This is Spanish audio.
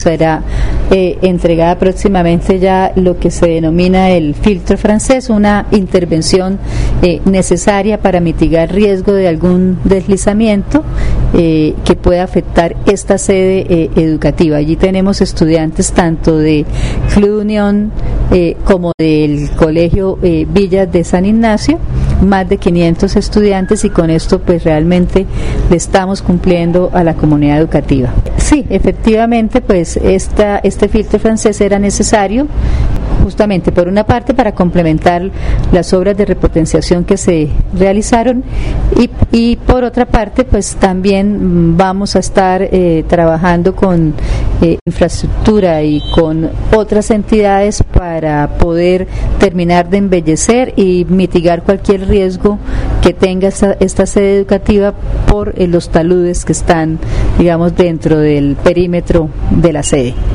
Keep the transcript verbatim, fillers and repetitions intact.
será eh, entregada próximamente ya lo que se denomina el filtro francés, una intervención eh, necesaria para mitigar riesgo de algún deslizamiento eh, que pueda afectar esta sede eh, educativa. Allí tenemos estudiantes tanto de Club Unión eh, como del Colegio eh, Villas de San Ignacio, más de quinientos estudiantes, y con esto pues realmente le estamos cumpliendo a la comunidad educativa. Sí, efectivamente pues esta, este filtro francés era necesario justamente por una parte para complementar las obras de repotenciación que se realizaron y, y por otra parte pues también vamos a estar eh, trabajando con eh, infraestructura y con otras entidades para poder terminar de embellecer y mitigar cualquier riesgo que tenga esta, esta sede educativa por eh, los taludes que están, digamos, dentro del perímetro de la sede.